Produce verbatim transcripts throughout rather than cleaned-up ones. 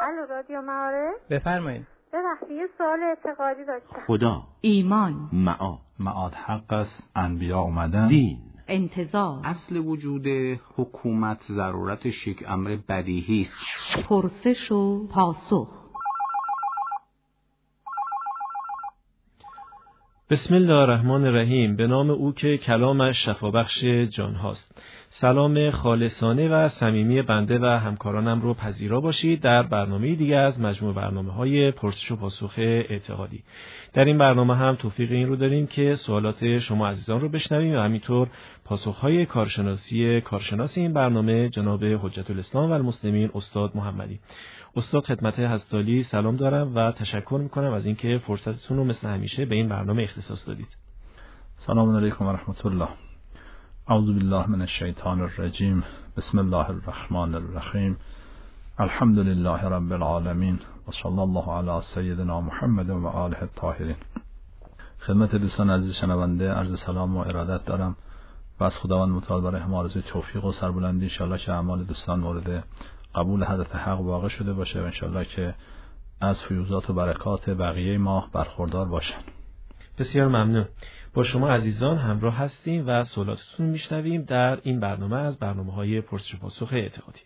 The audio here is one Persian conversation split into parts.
الو رادیو معارف. بفرمایید. ببخشید یه سوال اعتقادی داشتم. خدا، ایمان، معاد، معاد حق است، انبیا اومدن، دین، انتظار، اصل وجود حکومت ضرورتش یک امر بدیهی است. پرسش و پاسخ. بسم الله الرحمن الرحیم. به نام او که کلامش شفابخش جان هاست. سلام خالصانه و صمیمی بنده و همکارانم رو پذیرا باشید در برنامه دیگه از مجموع برنامه‌های پرسش و پاسخ اعتقادی. در این برنامه هم توفیق این رو داریم که سوالات شما عزیزان رو بشنویم و همینطور پاسخ‌های کارشناسی کارشناس این برنامه جناب حجت الاسلام و المسلمین استاد محمدی. استاد خدمت حضرت سلام دارم و تشکر میکنم از اینکه فرصتتون رو مثل همیشه به این برنامه اختصاص دادید. سلام علیکم و رحمت الله. اعوذ بالله من الشیطان الرجیم. بسم الله الرحمن الرحیم. الحمد لله رب العالمین و صلی الله علی سیدنا محمد و آله الطاهرین. خدمت دوستان عزیز شنونده عرض سلام و ارادت دارم و از خداوند متعال برای همه آرزوی توفیق و سربلندی ان شاءالله که اعمال دوستان مورد قبول حضرت حق واقع شده باشه و ان شاءالله که از فیوزات و برکات بقیه ماه برخوردار باشن. بسیار ممنون. با شما عزیزان همراه هستیم و سوالاتتون میشنویم در این برنامه از برنامه‌های پرسش و پاسخ اعتقادی.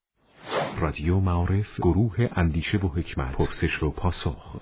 رادیو معارف، گروه اندیشه و حکمت، پرسش و پاسخ.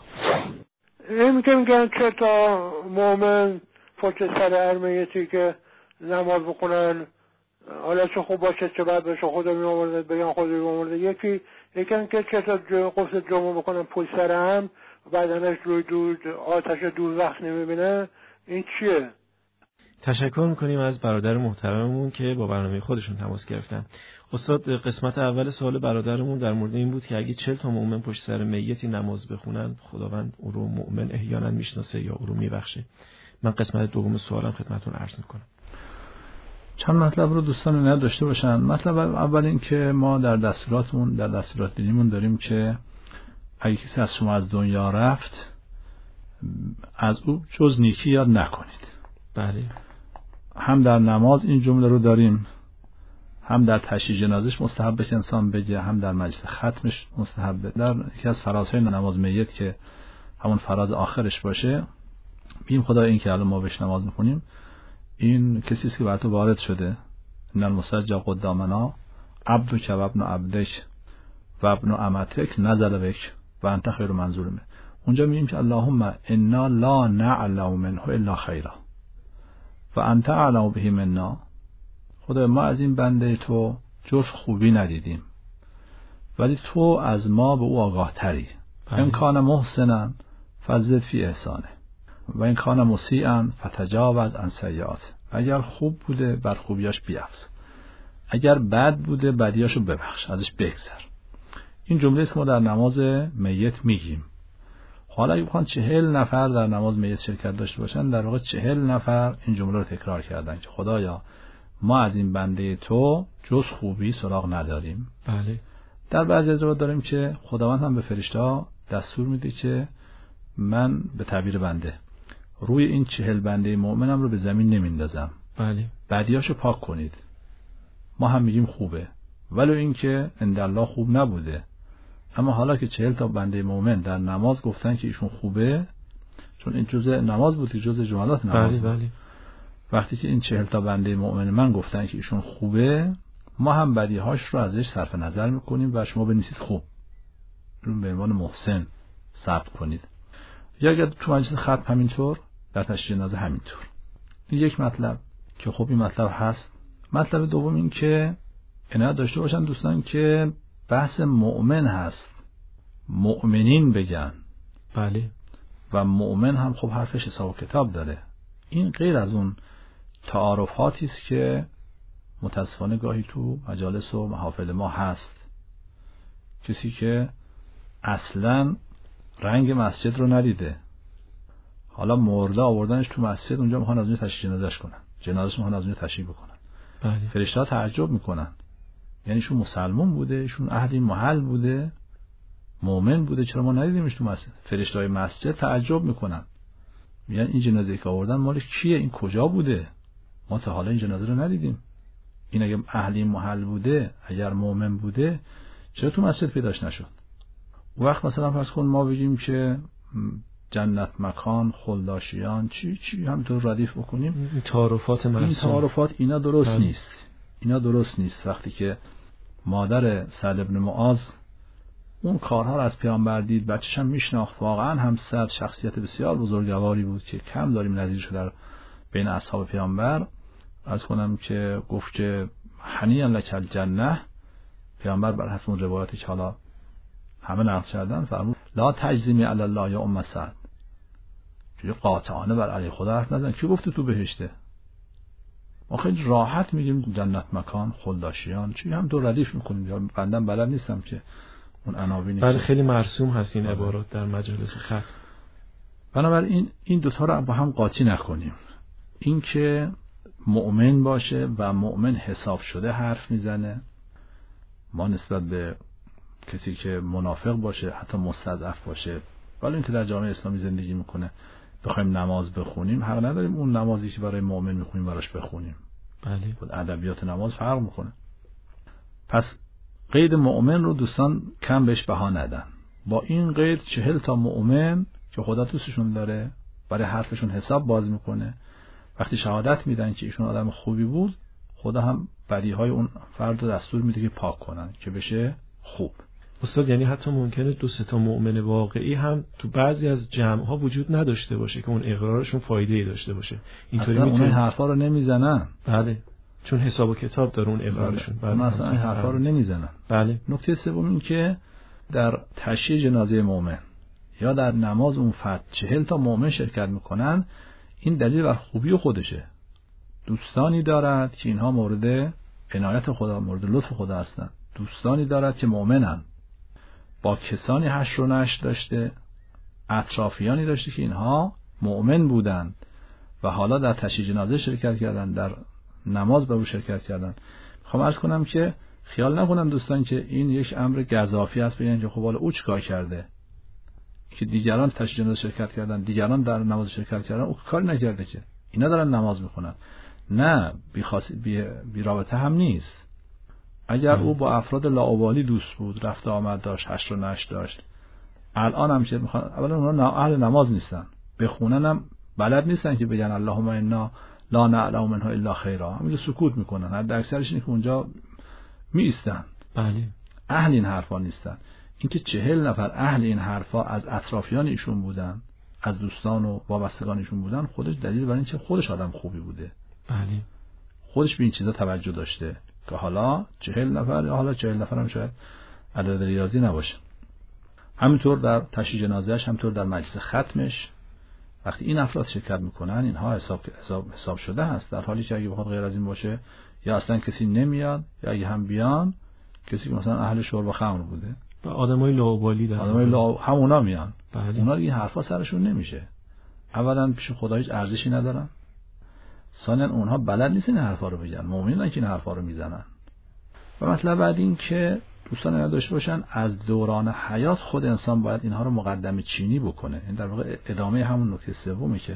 نمی که میگن چه تا مومن پشت سر هر میتی که نماز بخونن حالا چه خوب باشه چه بد باشه خدا می آورده بگن خدا می آورده. یکی یکن که چه تا قصد جمعه بکنن پشت سر هم بدنش روی دود آتش دور وقت نمیبینه. این چیه؟ تشکر میکنیم از برادر محترممون که با برنامه خودشون تماس گرفتن. استاد قسمت اول سوال برادرمون در مورد این بود که اگه چهل تا مؤمن پشت سر میتی نماز بخونن خداوند او رو مؤمن احیانا میشناسه یا او رو میبخشه. من قسمت دوم سوالم خدمتتون عرض میکنم. چند مطلب رو دوستان نداشته باشن. مطلب اول این که ما در دستوراتمون در دستورات دینیمون داریم که اگه کسی از شما از دنیا رفت از او جز نیکی یاد نکنید. بله. هم در نماز این جمله رو داریم، هم در تشییع جنازش مستحب بشه انسان بگه، هم در مجلس ختمش مستحب. در یکی از فرازهای نماز میت که همون فراز آخرش باشه بیم خدا این که الان ما بهش نماز میخونیم این کسی است که بر تو وارد شده. ان المسجد قدامنا عبدک و ابن عبدک و ابن امتک نزل بک و انت خیر منظور منه. اونجا میگیم که اللهم انا لا نعلم منه الا خیرا و انت اعلم به منا. خدا ما از این بنده تو جز خوبی ندیدیم ولی تو از ما به او آگاه تری. ان کان محسنا فزد فی احسانه و این کان مسیئا فتجاوز عن سیئات. اگر خوب بوده بر خوبیاش بیافز، اگر بد بوده بدیاشو ببخش، ازش بگذر. این جمله است که ما در نماز میت میگیم. حالا اگه بخوان چهل نفر در نماز میت شرکت داشته باشن در واقع چهل نفر این جمله رو تکرار کردن که خدایا ما از این بنده تو جز خوبی سراغ نداریم. بله. در بعضی از جاها داریم که خداوند هم به فرشته‌ها دستور میده که من به تعبیر بنده روی این چهل بنده مؤمنم رو به زمین نمیندازم. بله. بدیاشو پاک کنید. ما هم میگیم خوبه ولو این که اندالله خوب نبوده، اما حالا که چهل تا بنده مؤمن در نماز گفتن که ایشون خوبه، چون این جزء نماز بود، جزء جملات نماز بله بود. بله. وقتی که این چهل تا بنده مؤمن من گفتن که ایشون خوبه، ما هم بدیهاش رو ازش صرف نظر میکنیم و شما بنویسید خوب، رو به عنوان محسن ثبت کنید. یا اگر تو مجلس ختم همینطور، در تشییع جنازه همینطور. این یک مطلب که خب این مطلب هست. مطلب دوم این که عنایت داشته باشن دوستان که بحث مؤمن هست، مؤمنین بگن. بله. و مؤمن هم خب حرفش حساب و کتاب داره. این غیر از اون تعارفاتی است که متاسفانه گاهی تو مجالس و محافل ما هست. کسی که اصلاً رنگ مسجد رو ندیده، حالا مرده آوردنش تو مسجد، اونجا میخوان از اونجا تشییع جنازه‌اش کنن، جنازه‌اش میخوان از اونجا تشییع بکنن. بله. فرشته‌ها تعجب میکنن، یعنی ایشون مسلمان بوده، ایشون اهل محل بوده، مؤمن بوده، چرا ما ندیدیمش تو مسجد؟ فرشته‌های مسجد تعجب میکنن، میگن این جنازه‌ای که آوردن مال کیه؟ این کجا بوده؟ ما تا حالا این جنازه رو ندیدیم. این اگه اهل محل بوده، اگر مؤمن بوده، چرا تو مسجد پیداش نشد؟ وقت مثلا فرض کن ما بگیم که جنت مکان خلداشیان چی چی همینطور ردیف بکنیم، این تعارفات این معصوم، تعارفات اینا درست بله. نیست. اینا درست نیست. وقتی که مادر سعد بن معاذ اون کارها رو از پیامبر دید، بچه‌ش هم میشناخت، واقعا هم سعد شخصیت بسیار بزرگواری بود که کم داریم نظیرش در بین اصحاب پیامبر. از کنم که گفت که حنیئا لک الجنه، پیامبر بر حسب اون روایتی که حالا همه نقل کردن فرمود لا تجزمی علی الله یا ام سعد، که قاطعانه بر علی خدا حرف نزن. کی گفته تو بهشته؟ ما خیلی راحت میگیم جنت مکان خلداشیان چی هم دو ردیف میکنیم. بندم بلد نیستم که اون عناوینی، بله خیلی مرسوم هست این عبارات در مجالس ختم. بنابراین این دوتا رو با هم قاطی نکنیم. این که مؤمن باشه و مؤمن حساب شده حرف میزنه، ما نسبت به کسی که منافق باشه حتی مستضعف باشه، ولی این که در جامعه اسلامی زندگی میکنه بخوایم نماز بخونیم، حق نداریم اون نمازی که برای مؤمن میخونیم براش بخونیم. بله. خود ادبیات نماز فرق میکنه. پس قید مؤمن رو دوستان کم بهش بها ندن. با این قید چهل تا مؤمن که خدا دوستشون داره برای حرفشون حساب باز میکنه، وقتی شهادت میدن که ایشون آدم خوبی بود، خدا هم بدیهای اون فرد رو دستور میده که پاک کنن که بشه خوب. استاد یعنی حتی ممکنه دو سه تا مؤمن واقعی هم تو بعضی از جمع ها وجود نداشته باشه که اون اقرارشون فایده ای داشته باشه. اینطوری اصلا میتونه اون حرفا رو نمیزنن. بله. چون حساب و کتاب داره اون اقرارشون. بله. بله. اصلا این حرفا رو نمیزنن. بله. نکته سوم این که در تشییع جنازه مؤمن یا در نماز اون فرد چهل تا مؤمن شرکت میکنن، این دلیل بر خوبی خودشه. دوستانی دارد که اینها مورد عنایت خدا، مورد لطف خدا هستند. دوستانی دارد که مؤمنن. با کسانی حشر و نشر داشته، اطرافیانی داشته که اینها مؤمن بودند و حالا در تشییع جنازه شرکت کردن، در نماز به او شرکت کردن. میخوام عرض کنم که خیال نکنن دوستان که این یک امر گزافی است، بگن که خب حالا او چیکار کرده که دیگران تشییع جنازه شرکت کردن، دیگران در نماز شرکت کردن، او کاری نکرده که اینا دارن نماز میخونن. نه، بی, خاص... بی... بی رابطه هم نیست. اگر او با افراد لاابالی دوست بود، رفت آمد داشت، حشر و نشر داشت، الان هم چه میخوان؟ اولا اونها اهل نماز نیستن، بخونن هم بلد نیستن که بگن اللهم انا لا نعلم منها الا خیرا، همینجا سکوت میکنن. حد اکثرش اینه که اونجا می ایستن. بله. اهل این حرفا نیستن. اینکه چهل نفر اهل این حرفا از اطرافیان ایشون بودن، از دوستان و وابستگان ایشون بودن، خودش دلیل بر این که خودش آدم خوبی بوده. بله. خودش به این چیزا توجه داشته که حالا چهل نفر یا حالا چهل نفر هم شاید عدد ریاضی نباشه. همینطور در تشییع جنازه‌اش، همینطور در مجلس ختمش، وقتی این افراد شرکت میکنن، اینها حساب حساب حساب شده هست. در حالی که اگه بخواد غیر از این باشه، یا اصلا کسی نمیاد، یا اگه هم بیان کسی که مثلا اهل شرب و خمر بوده و آدمای لاابالی در آدمای لا همونا میان. بله. اونا این حرفا سرشون نمیشه. اولا پیش خدا هیچ ارزشی ندارن، ثانیا اونها بلد نیستن این حرفا رو بگن، مؤمنن که این حرفا رو میزنن. و مطلب بعد این که دوستان اینا داشته باشن از دوران حیات خود انسان باید اینها رو مقدمه چینی بکنه. این در واقع ادامه همون نکته سومی که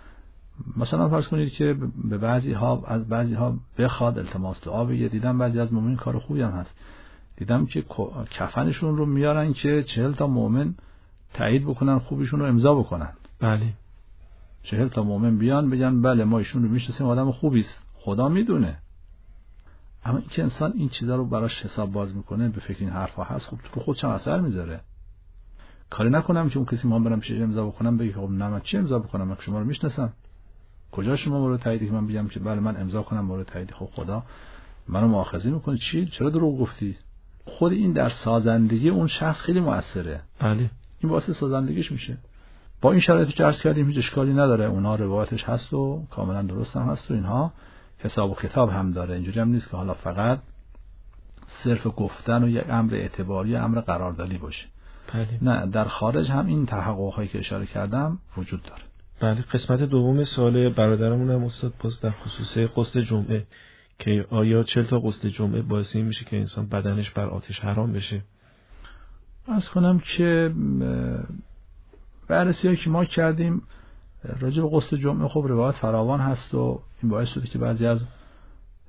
مثلا فرض کنید که به بعضی ها از بعضی ها بخواد التماس دعا بگه. دیدم بعضی از مؤمنین کار خوبی هم هست، دیدم که کفنشون رو میارن که چهل تا مؤمن تایید بکنن، خوبیشون رو امضا بکنن. بله. چهل تا مؤمن بیان بگن بله ما ایشون رو میشناسیم، آدم خوبی است، خدا میدونه. اما این که انسان این چیزا رو براش حساب باز میکنه، به فکر این حرفا هست، خب تو خودش اثر میذاره. کاری نکنم که اون کسی ما برم پیش امضا بکنم بگه خب نه من چی امضا بکنم، من شما رو میشناسم، کجا شما مورد تایید که من بگم که بله من امضا کنم مورد تایید؟ خب خدا منو مؤاخذه میکنه. چی؟ چرا دروغ گفتی؟ خود این در سازندگی اون شخص خیلی موثره. بله. این واسه سازندگیش میشه. با این شرایطی که عرض کردیم هیچ اشکالی نداره، اونها روایتش هست و کاملا درست هم هست و اینها حساب و کتاب هم داره. اینجوری هم نیست که حالا فقط صرف گفتن و یک امر اعتباری، امر قراردادی باشه. بله. نه، در خارج هم این تحقق‌هایی که اشاره کردم وجود داره. بله. قسمت دوم سوال برادرمون هم استاد پست در خصوص غسل جمعه که آیا چهل تا غسل جمعه باعث این میشه که انسان بدنش بر آتش حرام بشه؟ عرض کنم که بررسی‌هایی که ما کردیم راجع به غسل جمعه خب روایت فراوان هست و این باعث شده که بعضی از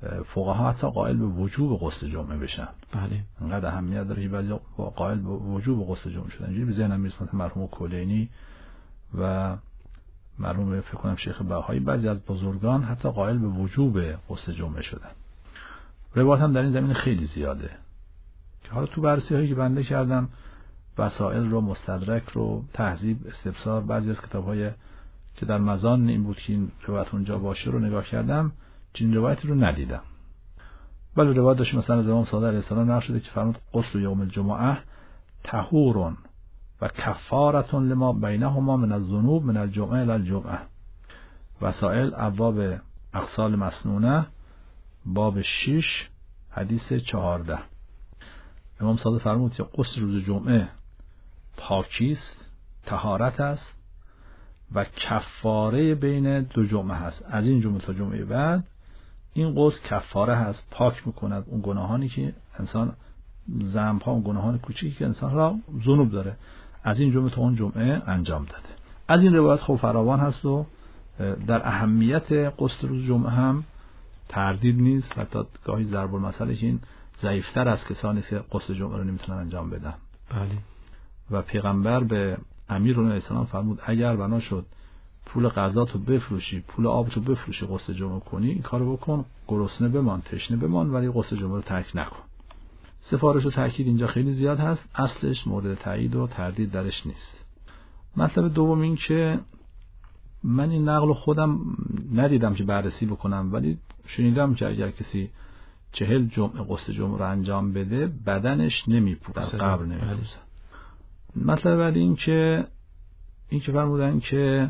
فقها حتی قائل به وجوب غسل جمعه بشن. بله. انقدر اهمیت داره که بعضی قائل به وجوب غسل جمعه شدن. اینجوری به ذهنم میرسه مرحوم کلینی و مرحوم فکر کنم شیخ بهایی، بعضی از بزرگان حتی قائل به وجوب غسل جمعه شدن. روایت هم در این زمینه خیلی زیاده که حالا تو بررسی هایی که بنده کردم، وسائل رو، مستدرک رو، تهذیب، استفسار، بعضی از کتاب‌های که در مزان این بود که این روایت اونجا باشه رو نگاه کردم، چنین روایتی رو ندیدم. ولی روایت داشت مثلا از امام صادق علیه السلام نقل شده که فرمود غسل یوم الجمعه طهور و کفاره لما بینهما من الذنوب من الجمعه الی الجمعه. وسائل ابواب اغسال مسنونه باب شش حدیث چهارده. امام صادق فرمود که غسل روز جمعه پاکیست، طهارت است و کفاره بین دو جمعه هست. از این جمعه تا جمعه بعد این غسل کفاره هست، پاک میکند اون گناهانی که انسان ذنب ها، اون گناهان کوچیکی که انسان را ذنوب داره، از این جمعه تا اون جمعه انجام داده. از این روایت خب فراوان هست و در اهمیت غسل روز جمعه هم تردید نیست. حتی گاهی ضرب المثل که این ضعیفتر از کسانی که غسل جمعه رو نمیتونن انجام بدن. بله. و پیغمبر به امیرالمومنین علیه السلام فرمود اگر بنا شد پول غذا تو بفروشی، پول آب تو بفروشی، غسل جمعه کنی، این کارو بکن، گرسنه بمان، تشنه بمان، ولی غسل جمعه رو ترک نکن. سفارش و تاکید اینجا خیلی زیاد هست، اصلش مورد تایید و تردید درش نیست. مطلب دوم این که من این نقل خودم ندیدم که بررسی بکنم، ولی شنیدم که اگر کسی چهل جمعه غسل جمعه رو انجام بده بدنش نمیپوسه، قبر نمیپوسه. مطلب بعد این که این که فرمودن که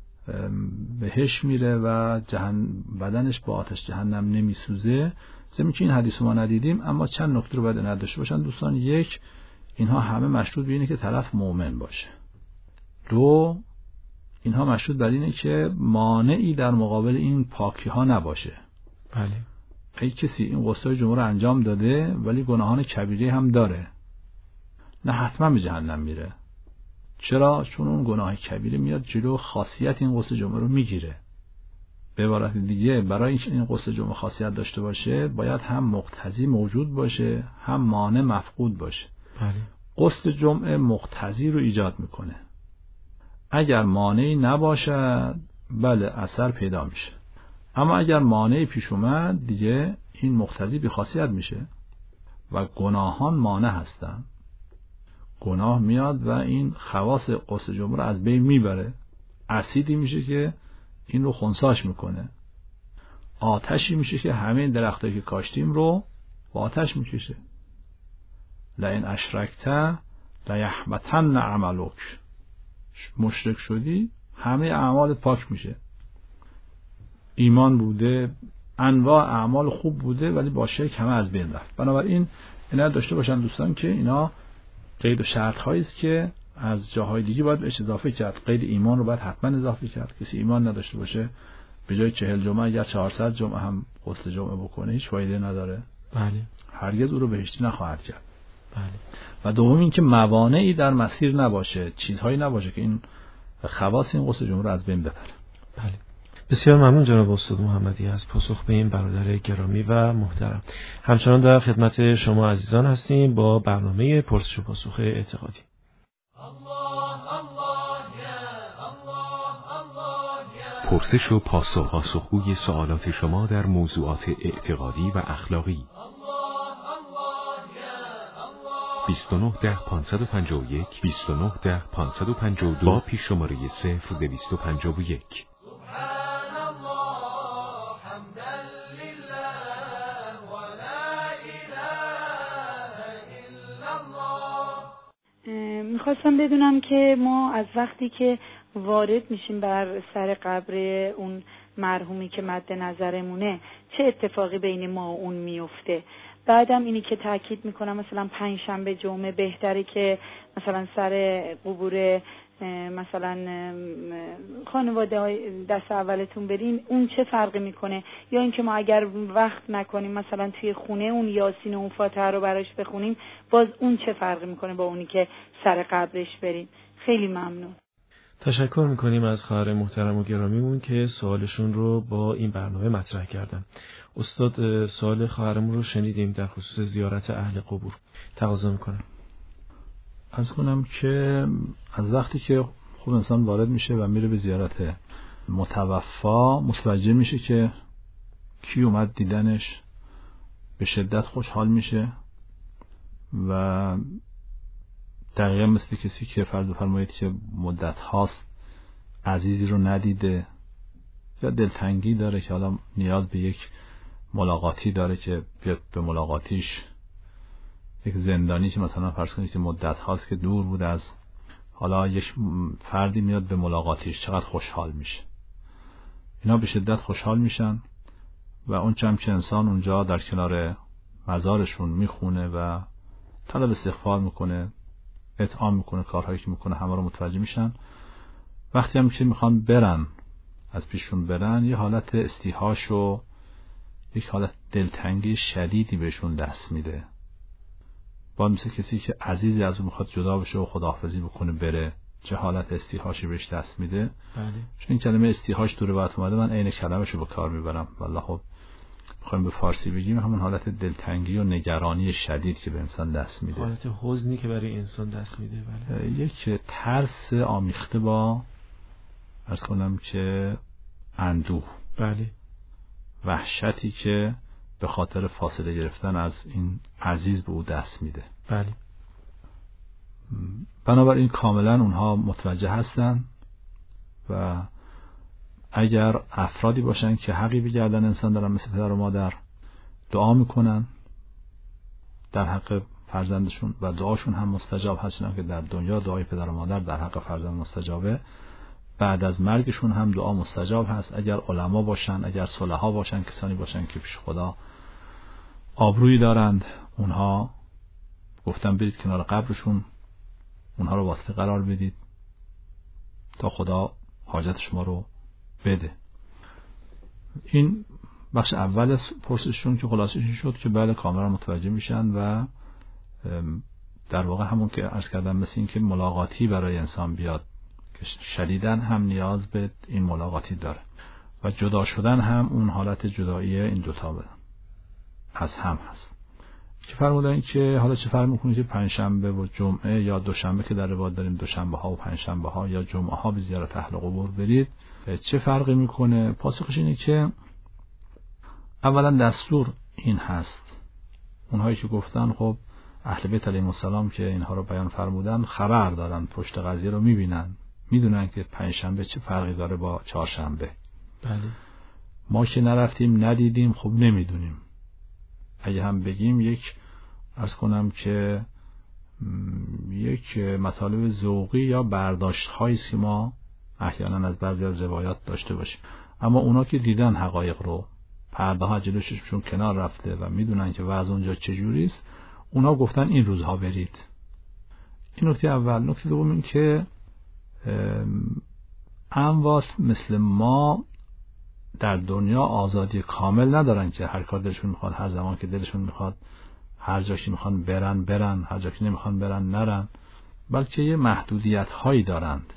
بهش میره و جهن بدنش با آتش جهنم نمیسوزه. زمین که این حدیث ما ندیدیم، اما چند نکته رو باید نداشته باشن دوستان. یک، اینها همه مشروط به اینه که طرف مؤمن باشه. دو، اینها مشروط بر اینه که مانعی در مقابل این پاکی ها نباشه. بله. اگه کسی این غسل جمعه رو انجام داده ولی گناهان کبیره هم داره، نه حتما به جهنم میره. چرا؟ چون اون گناه کبیره میاد جلو خاصیت این غسل جمعه رو میگیره. به عبارت دیگه برای اینکه این غسل جمعه خاصیت داشته باشه باید هم مقتضی موجود باشه، هم مانع مفقود باشه. بله. غسل جمعه مقتضی رو ایجاد میکنه. اگر مانعی نباشد بله اثر پیدا میشه، اما اگر مانعی پیش اومد دیگه این مقتضی بی خاصیت میشه و گناهان مانع هستن. گناه میاد و این خواص غسل جمعه رو از بین میبره. اسیدی میشه که این رو خنثاش میکنه. آتشی میشه که همه درختایی که کاشتیم رو با آتش میکشه. لئن اشرکت لیحبطن عملک. مشرک شدی همه اعمالت پاک میشه. ایمان بوده، انواع اعمال خوب بوده، ولی با شرک همه از بین رفت. بنابراین اینا داشته باشن دوستان که اینا قید و شرط هایی است که از جاهای دیگه باید بهش اضافه کرد. قید ایمان رو باید حتما اضافه کرد. کسی ایمان نداشته باشه به جای چهل جمعه اگر چهارصد جمعه هم غسل جمعه بکنه هیچ فایده نداره. بله. هرگز او رو بهشتی نخواهد کرد. بله. و دوم این که موانعی در مسیر نباشه، چیزهایی نباشه که این خواص این غسل جمعه رو از بین ببره. بله. بسیار ممنون جناب استاد محمدی از پاسخ به این برادر گرامی و محترم. همچنان در خدمت شما عزیزان هستیم با برنامه پرسش و پاسخ اعتقادی. پرسش و پاسخ، پاسخگوی سوالات شما در موضوعات اعتقادی و اخلاقی. بیست و نه ده پانصد و پنجاه و یک بیست و نه ده پانصد و پنجاه و دو با پیش شماره صفر دویست و پنجاه و یک. میخواستم بدونم که ما از وقتی که وارد میشیم بر سر قبر اون مرحومی که مد نظرمونه چه اتفاقی بین ما و اون میفته. بعدم اینی که تاکید میکنم مثلا پنج شنبه جمعه بهتره که مثلا سر قبور مثلا خانواده های دست اولتون برین، اون چه فرقی میکنه؟ یا اینکه ما اگر وقت نکنیم مثلا توی خونه اون یاسین و اون فاتحه رو براش بخونیم، باز اون چه فرقی میکنه با اونی که سر قبرش بریم؟ خیلی ممنون. تشکر میکنیم از خواهر محترم و گرامیمون که سوالشون رو با این برنامه مطرح کردن. استاد، سوال خواهرمون رو شنیدیم در خصوص زیارت اهل قبور. تقاضا میکنم عرض کنم که از وقتی که خود انسان وارد میشه و میره به زیارت متوفا، متوجه میشه که کی اومد دیدنش، به شدت خوشحال میشه و دقیقا مثل کسی که فرض فرمایید که مدت هاست عزیزی رو ندیده یا دلتنگی داره که حالا نیاز به یک ملاقاتی داره که بیاد به ملاقاتیش، یک زندانی که مثلا فرض کنید که مدت هاست که دور بود از، حالا یک فردی میاد به ملاقاتیش، چقدر خوشحال میشه. اینا به شدت خوشحال میشن و اون چم که انسان اونجا در کنار مزارشون میخونه و طلب استغفار میکنه، اطعام میکنه، کارهایی که میکنه همه رو متوجه میشن. وقتی هم که میخوان برن، از پیشون برن، یه حالت استیحاش و یک حالت دلتنگی شدیدی بهشون دست میده. با مثل کسی که عزیزی از اون میخواد جدا بشه و خداحافظی بکنه بره، چه حالت استیحاشی بهش دست میده. بله. چون این کلمه استیحاش تو روایت اومده، من عین کلمه‌شو به کار میبرم. والله خب بخوایم به فارسی بگیم همون حالت دلتنگی و نگرانی شدید که به انسان دست میده، حالت حزنی که برای انسان دست میده. بله. یک ترس آمیخته با عرض کنم که اندوه. بله. وحشتی که به خاطر فاصله گرفتن از این عزیز به او دست میده. بله. بنابراین کاملا اونها متوجه هستن و اگر افرادی باشن که حقی به گردن انسان دارن مثل پدر و مادر، دعا میکنن در حق فرزندشون و دعاشون هم مستجاب هستن که در دنیا دعای پدر و مادر در حق فرزند مستجابه، بعد از مرگشون هم دعا مستجاب هست. اگر علما باشن، اگر صلحا باشن، کسانی باشن که پیش خدا آبرویی دارند، اونها گفتن برید کنار قبرشون، اونها رو واسطه قرار بدید تا خدا حاجت شما رو بده. این بخش اول از پرسششون که خلاصش شد که بله کاملا متوجه میشن و در واقع همون که عرض کردم مثل این که ملاقاتی برای انسان بیاد که شدیداً هم نیاز به این ملاقاتی داره و جدا شدن هم اون حالت جدایی این دوتا بدن از هم هست. که فرمودن که حالا چه فرق میکنه که پنجشنبه و جمعه یا دوشنبه که در روایت داریم دوشنبه ها و پنجشنبه ها یا جمعه ها به زیارت اهل قبور برید، چه فرقی میکنه؟ پاسخش اینه که اولا دستور این هست، اونهایی که گفتن خب اهل بیت علیهم السلام که اینها رو بیان فرمودن خبر دارن، پشت قضیه رو میبینن، میدونن که پنجشنبه چه فرقی داره با چهارشنبه. بله. ما که نرفتیم ندیدیم، خب نمیدونیم. اگه هم بگیم یک عرض کنم که یک مطالب ذوقی یا برداشت هایی که ما احیانا از بعضی از روایات داشته باشیم، اما اونا که دیدن حقایق رو، پرده ها جلوششون کنار رفته و میدونن که وضع اونجا چجوریست، اونا گفتن این روزها برید. این نکته اول. نکته دوم این که امواس مثل ما در دنیا آزادی کامل ندارن که هر کار دلشون میخواد، هر زمان که دلشون میخواد، هر جا که میخوان برن برن، هر جا که نمیخوان برن نرن، بلکه یه محدودیت هایی دارند.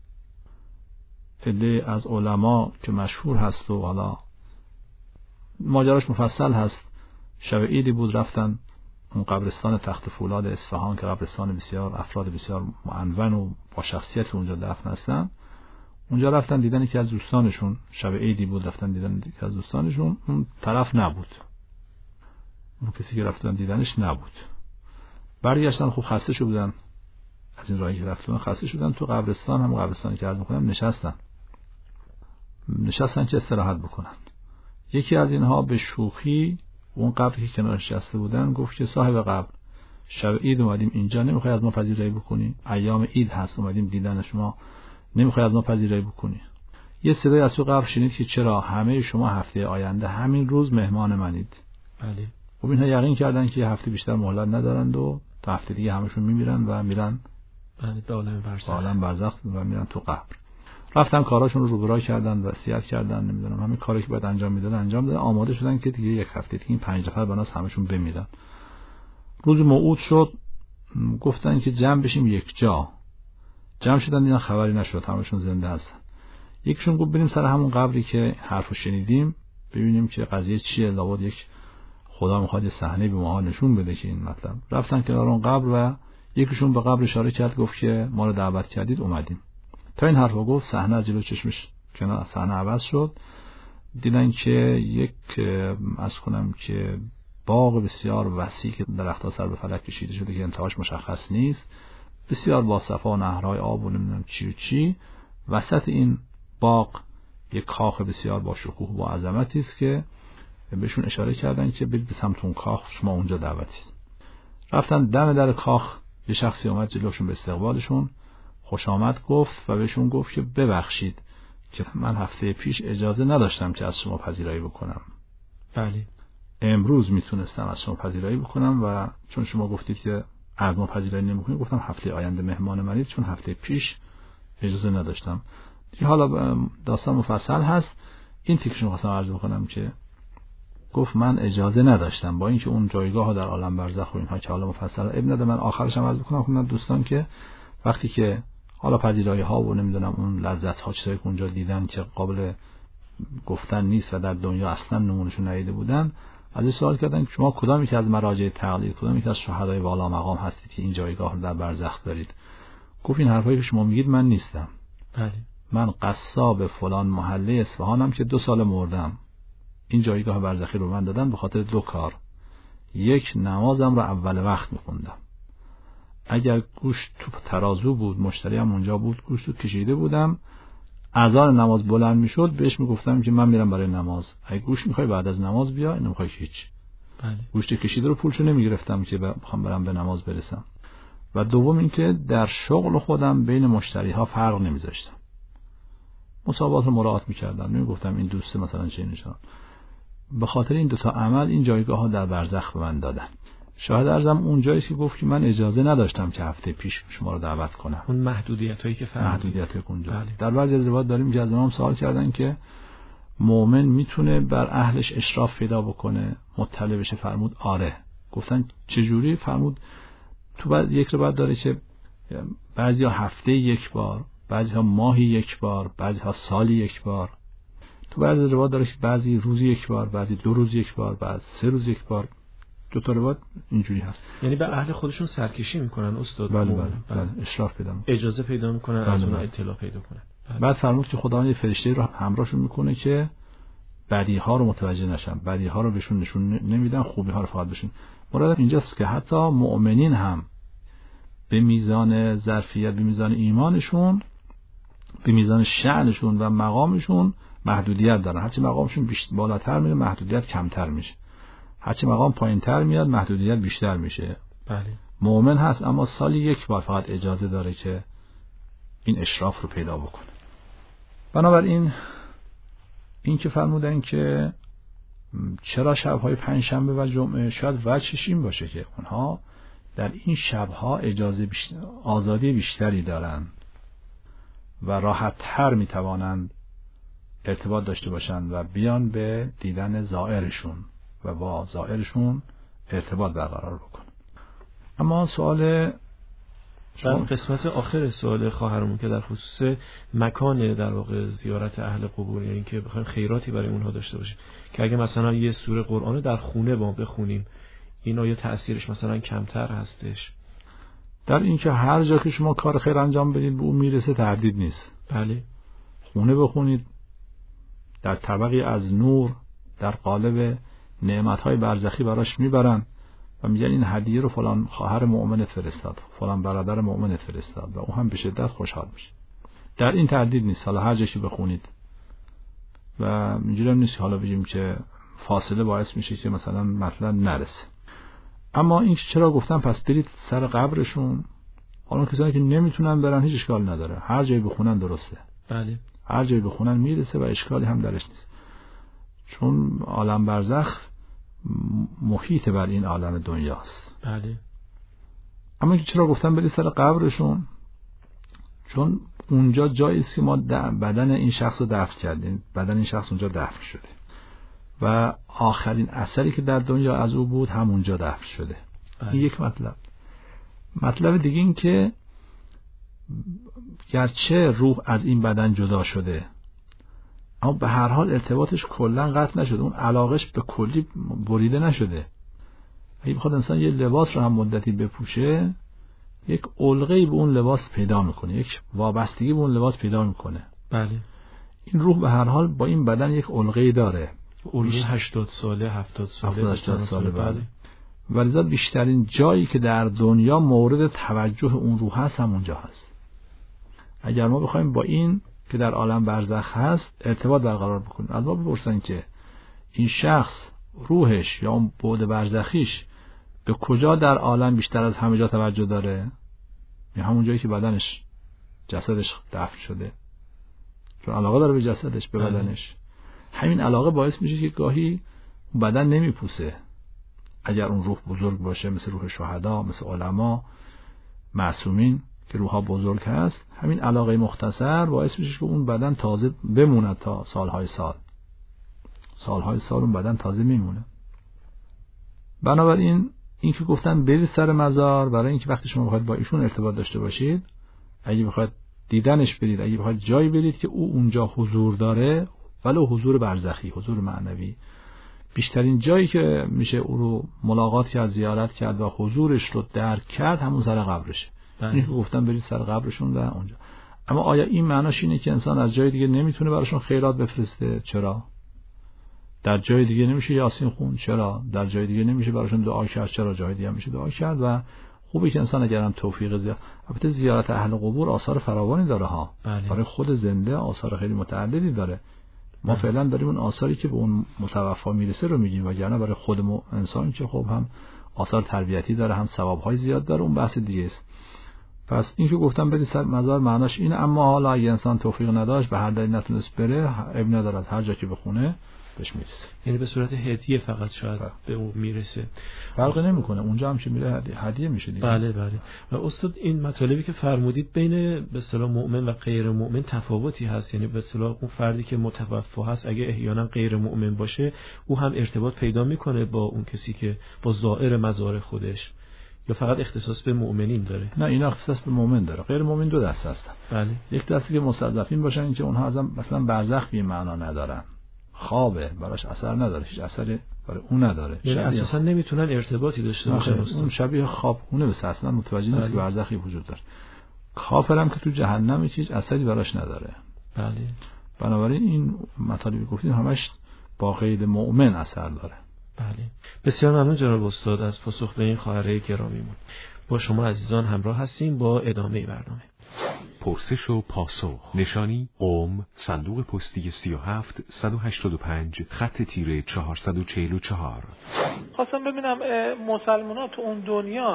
عده از علما که مشهور هست و حالا ماجراش مفصل هست، شب عیدی بود رفتن اون قبرستان تخت فولاد اصفهان که قبرستان بسیار افراد بسیار معنون و با شخصیت اونجا دفن هستن، اونجا رفتن دیدن که از دوستانشون، شب عیدی بود رفتن دیدن که از دوستانشون، اون طرف نبود، اون کسی که رفتن دیدنش نبود. برگشتن خوب خسته شده بودن از این راهی که رفتن، خسته شدن تو قبرستان، هم قبرستانی که عرض می‌کنم نشستن نشستن که استراحت بکنن. یکی از اینها به شوخی اون قبری که کنارش نشسته بودن گفت که صاحب قبر، شب عید اومدیم اینجا، نمیخوای از ما پذیرایی بکنی؟ ایام عید هست اومدیم دیدن شما، نمیخوای از ما پذیرایی بکنی؟ یه صدای از تو قبر شنید که چرا همه شما هفته آینده همین روز مهمان منید. بله. خب اینها یقین کردن که هفته بیشتر مهلت ندارند و تا هفته دیگه همشون میمیرن و میرن بله به عالم برزخ. عالم برزخ و میرن تو قبر. رفتن کاراشون رو روبرا کردن، وصیت کردن، نمیدونم همین کاری که باید انجام میدادن انجام دادن، آماده شدن که دیگه یک هفته دیگه این پنج نفر بناس همشون بمیرن. روز موعود شد، گفتن که جمع بشیم یک جا. جمع شدن، اینا خبری نشد، همشون زنده هستن. یکیشون گفت بریم سر همون قبری که حرفو شنیدیم ببینیم که قضیه چیه، لابد یک خدا میخواد یه صحنه به ما نشون بده که این مطلب. رفتن کنار اون قبر و یکیشون به قبر اشاره کرد، گفت که ما رو دعوت کردید اومدیم. تا این حرفو گفت صحنه از جلو چشمش کنار صحنه عوض شد. دیدن که یک از کنم که باغ بسیار وسیع که درخت‌ها سر به فلک کشیده شده که انتهاش مشخص نیست، بسیار با صفا، نهرهای آب و نمیدونم چی و چی. وسط این باغ یک کاخ بسیار با شکوه و با عظمتی است که بهشون اشاره کردن که برید به سمت اون کاخ، شما اونجا دعوتید. رفتن دم در کاخ، یه شخصی اومد جلوشون به استقبالشون خوش آمد گفت و بهشون گفت که ببخشید که من هفته پیش اجازه نداشتم که از شما پذیرایی بکنم. بله. امروز میتونستم از شما پذیرایی بکنم و چون شما گفتید که از ما پذیرایی نمیکنید، گفتم هفته آینده مهمان منید، چون هفته پیش اجازه نداشتم. دیگه حالا داستان مفصل هست. این تیکشون خواستم عرض بکنم که گفت من اجازه نداشتم، با اینکه اون جایگاه ها در عالم برزخ و اینها که حالا مفصل ابن نده، من آخرش هم عرض بکنم خدمت دوستان که وقتی که حالا پذیرایی ها و نمیدونم اون لذت ها چیزایی که اونجا دیدن که قابل گفتن نیست و در دنیا اصلا نمونهشون ندیده بودن، از این سوال کردن که شما کدام یکی از مراجع تقلید، کدام یکی از شهدای والا مقام هستید که این جایگاه رو در برزخ دارید؟ گفت این حرفایی که شما میگید من نیستم. بله. من قصاب فلان محله اصفهانم که دو سال مردم. این جایگاه برزخی رو من دادن به خاطر دو کار. یک، نمازم رو اول وقت میخوندم. اگر گوشت تو ترازو بود، مشتری هم اونجا بود، گوشت رو کشیده بودم، اذان نماز بلند میشد بهش میگفتم که من میرم برای نماز. اگه گوشت میخوای بعد از نماز بیا، نمیخوای هیچ. بله. گوشت کشیده رو پولشو نمیگرفتم که بخوام برم به نماز برسم. و دوم اینکه در شغل خودم بین مشتری ها فرق نمیذاشتم. مسابقات رو مراعات میکردم، نمیگفتم این دوست مثلا چه نشان. به خاطر این دوتا عمل این جایگاه ها در برزخ به من دادن. شاهد ارزم اونجایی که گفت که من اجازه نداشتم که هفته پیش شما رو دعوت کنم. اون محدودیت هایی که فرمودید. محدودیت های اونجا. بله. در بعضی از روایات داریم که از امام سوال کردن که مؤمن میتونه بر اهلش اشراف پیدا بکنه، مطلع بشه؟ فرمود آره. گفتن چجوری؟ فرمود تو بعد یک روایت داره که بعضی ها هفته یک بار، بعضی ها ماهی یک بار، بعضی ها سالی یک بار. تو بعضی از روایات داره که بعضی روزی یک بار، بعضی دو روز یک بار، بعضی سه روز یک بار. دو تا روایت اینجوری هست. یعنی به اهل خودشون سرکشی میکنن استاد. بله بله, بله. اشراف پیدا میکنن، اجازه پیدا میکنن، بله از اون بله. اطلاع پیدا کنن. بله. بعد فرمود که خداوند یه فرشته رو همراهشون میکنه که بدی ها رو متوجه نشن، بدی ها رو بهشون نشون نمیدن، خوبی ها رو فقط بهشون. مراد اینجاست که حتی مؤمنین هم به میزان ظرفیت، به میزان ایمانشون، به میزان شأنشون و مقامشون محدودیت دارن. هرچی مقامشون بیشتر بالاتر میره، محدودیت کمتر میشه. هرچی مقام پایینتر میاد، محدودیت بیشتر میشه. بله. مؤمن هست اما سالی یک بار فقط اجازه داره که این اشراف رو پیدا بکنه. بنابراین این که فرمودن که چرا شب‌های پنجشنبه و جمعه، شاید وجهش این باشه که اونها در این شب‌ها اجازه بیشتر، آزادی بیشتری دارند و راحت‌تر میتوانند ارتباط داشته باشند و بیان به دیدن زائرشون و با زائرشون ارتباط برقرار بکنن. اما سوال بعد قسمت آخر سوال خواهرمون که در خصوص مکان در واقع زیارت اهل قبور، یعنی که بخوایم خیراتی برای اونها داشته باشیم، که اگه مثلا یه سوره قرآن در خونه با بخونیم این آیه تأثیرش مثلا کمتر هستش؟ در این که هر جا که شما کار خیر انجام بدید به اون میرسه تردید نیست. بله. خونه بخونید در طبقی از نور در قالب نعمت‌های برزخی براش میبرن و میگن این هدیه رو فلان خواهر مؤمنت فرستاد، فلان برادر مؤمنت فرستاد و اون هم به شدت خوشحال میشه. در این تردید نیست. حالا هر جا که بخونید و اینجوری هم نیست حالا بگیم که فاصله باعث میشه که مثلا مطلب نرسه. اما این چرا گفتم پس برید سر قبرشون؟ حالا کسانی که نمیتونن برن هیچ اشکال نداره، هر جایی بخونن درسته. بله. هر جایی بخونن میرسه و اشکالی هم درش نیست، چون عالم برزخ محیط بر این عالم دنیاست. بله. اما که چرا گفتم برید سر قبرشون؟ چون اونجا جایی است که ما بدن این شخص رو دفن کردیم، بدن این شخص اونجا دفن شده و آخرین اثری که در دنیا از او بود همونجا دفن شده. بله. این یک مطلب. مطلب دیگه این که گرچه روح از این بدن جدا شده اما به هر حال ارتباطش کلا قطع نشده، اون علاقش به کلی بریده نشده. اگه بخواد انسان یه لباس رو هم مدتی بپوشه، یک علقه‌ای به اون لباس پیدا میکنه، یک وابستگی به اون لباس پیدا میکنه. بله. این روح به هر حال با این بدن یک علقه‌ای داره. علقه هشتاد ساله، هفتاد ساله، هفتاد ساله. بله. ولذا بیشترین جایی که در دنیا مورد توجه اون روح هست همونجا هست. اگر ما بخوایم با این که در عالم برزخ هست ارتباط برقرار بکنیم، از ما بپرسن که این شخص روحش یا اون بعد برزخیش به کجا در عالم بیشتر از همه جا توجه داره؟ یا همون جایی که بدنش، جسدش دفن شده، چون علاقه داره به جسدش، به بدنش. همین علاقه باعث میشه که گاهی بدن نمیپوسه. اگر اون روح بزرگ باشه، مثل روح شهدا، مثل علما، معصومین که روحها بزرگ هست، همین علاقه مختصر باعث میشه که اون بدن تازه بمونه تا سالهای سال. سالهای سال اون بدن تازه میمونه. بنابراین این که گفتن برید سر مزار، برای اینکه وقتی شما بخواید با ایشون ارتباط داشته باشید، اگه بخواید دیدنش برید، اگه بخواید جایی برید که او اونجا حضور داره، ولو حضور برزخی، حضور معنوی، بیشترین جایی که میشه او رو ملاقات کرد، زیارت کرد و حضورش رو درک کرد همون سر قبرشه. این که گفتن برید سر قبرشون و اونجا. اما آیا این معناش اینه که انسان از جای دیگه نمیتونه براشون خیرات بفرسته؟ چرا؟ در جای دیگه نمیشه یاسین خون؟ چرا؟ در جای دیگه نمیشه براشون دعا کرد؟ چرا؟ جای دیگه میشه دعا کرد. و خوبه که انسان اگر هم توفیق زیاد، البته زیارت اهل قبور آثار فراوانی داره ها. بله. برای خود زنده آثار خیلی متعددی داره. ما بله. فعلا داریم اون آثاری که به اون متوفا میرسه رو میگیم، وگرنه برای خود انسان که خب هم آثار تربیتی داره، هم ثوابهای زیاد داره، اون بحث دیگه است. پس این که گفتم برید سر مزار معناش اینه. اما حالا اگه انسان توفیق نداشت، به هر دلیل نتونست بره، ابن نداره، هر جا که بخونه بهش میرسه. یعنی به صورت هدیه فقط شاید بله. به اون میرسه، فرقی نمیکنه اونجا هم چه میره هدیه میشه دیگه. بله بله. و استاد این مطالبی که فرمودید بین به اصطلاح مؤمن و غیر مؤمن تفاوتی هست، یعنی به اصطلاح اون فردی که متوفی هست اگه احیانا غیر مؤمن باشه، او هم ارتباط پیدا میکنه با اون کسی که با زائر مزار خودش، یا فقط اختصاص به مؤمنین داره؟ نه، این اختصاص به مؤمن داره. غیر مؤمن دو دسته هستن. بله. یک دسته که مستضعفین باشن، این که اونها اصلا مثلا برزخ بی معنا ندارن، خوابه، براش اثر نداره، هیچ اثری برای اون نداره، یعنی اساسا نمیتونن ارتباطی داشته باشن. اون شبیه خوابونه به اصلا متوجه نیست که برزخی وجود داره. کافرم که تو جهنم هیچ اثری براش نداره. بله. بنابراین این مطالبی گفتیم همش با غیر مؤمن اثر داره. بله. بسیار ممنون جناب استاد از پاسخ به این خواهرای گرامیمون. با شما عزیزان همراه هستیم با ادامه برنامه. پرسش و پاسخ. نشانی قم، صندوق پستی سی و هفت صد و هشتاد و پنج، خط تیره چهارصد و چهل و چهار. خواستم ببینم مسلمان‌ها تو اون دنیا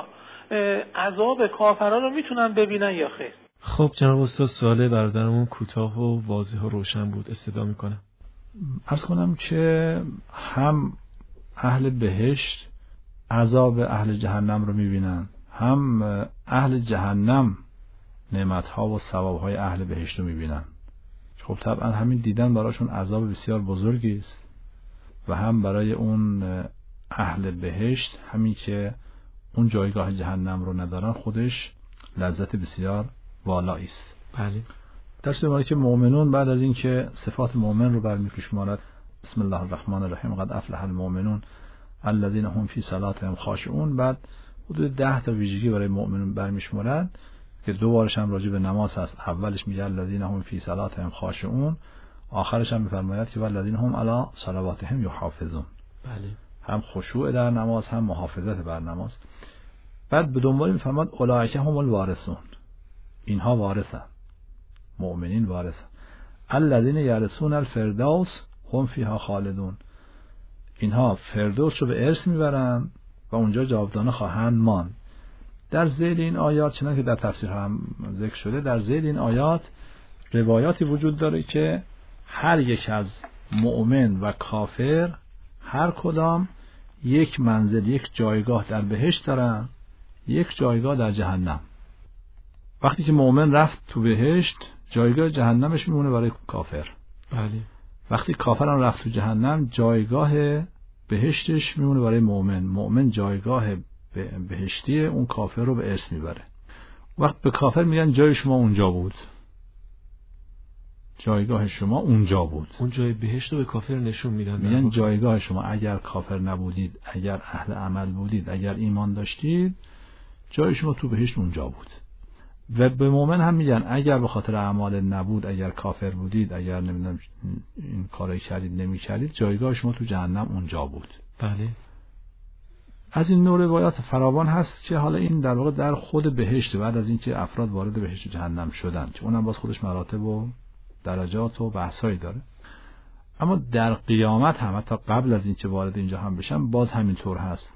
عذاب کافرها رو میتونن ببینن یا خیر؟ خب جناب استاد سوال برادرمون کوتاه و واضح و روشن بود، استدعا میکنم. عرض کنم که هم اهل بهشت عذاب اهل جهنم رو میبینن، هم اهل جهنم نعمت‌ها و ثواب‌های اهل بهشت رو می‌بینن. خب طبعا همین دیدن براشون عذاب بسیار بزرگی است و هم برای اون اهل بهشت همین که اون جایگاه جهنم رو ندارن خودش لذت بسیار والایی است. بله. در صورتی که مؤمنون بعد از اینکه صفات مؤمن رو برمی‌شمارد، بسم الله الرحمن الرحیم، قد افلح المؤمنون الذين هم فی صلاتهم خاشعون، بعد حدود ده تا ویژگی برای مؤمنون برمی‌شمارد که دو بارش هم راجع به نماز هست. اولش میگه الذین هم فی صلاتهم خاشعون، آخرش هم میفرماید که والذین هم علی صلواتهم یحافظون. بله. هم خشوع در نماز، هم محافظت بر نماز. بعد به دنبال میفرماد اولئک هم الوارثون، اینها وارثن، مؤمنین وارثن. الذین یرثون الفردوس هم فیها خالدون، اینها فردوس رو به ارث میبرن و اونجا جاودانه خواهند ماند. در ذیل این آیات، چنانکه در تفسیر هم ذکر شده، در ذیل این آیات روایاتی وجود داره که هر یک از مؤمن و کافر هر کدام یک منزل، یک جایگاه در بهشت دارن، یک جایگاه در جهنم. وقتی که مؤمن رفت تو بهشت، جایگاه جهنمش میمونه برای کافر. بله. وقتی کافر هم رفت تو جهنم، جایگاه بهشتش میمونه برای مؤمن. مؤمن جایگاه بهشتی اون کافر رو به ارث میبره. وقت به کافر میگن جای شما اونجا بود، جایگاه شما اونجا بود. اون جای بهشت رو به کافر نشون میدن، میگن جایگاه شما اگر کافر نبودید، اگر اهل عمل بودید، اگر ایمان داشتید، جای شما تو بهشت اونجا بود. و به مؤمن هم میگن اگر به خاطر اعمال نبود، اگر کافر بودید، اگر نمیدونم این کارایی کردید نمیکردید، جایگاه شما تو جهنم اونجا بود. بله. از این نوع روایات فراوان هست که حالا این در واقع در خود بهشت، بعد از اینکه افراد وارد بهشت و جهنم شدن، که اونم باز خودش مراتب و درجات و بحثایی داره. اما در قیامت هم حتی قبل از اینکه وارد اینجا هم بشن باز همینطور هست.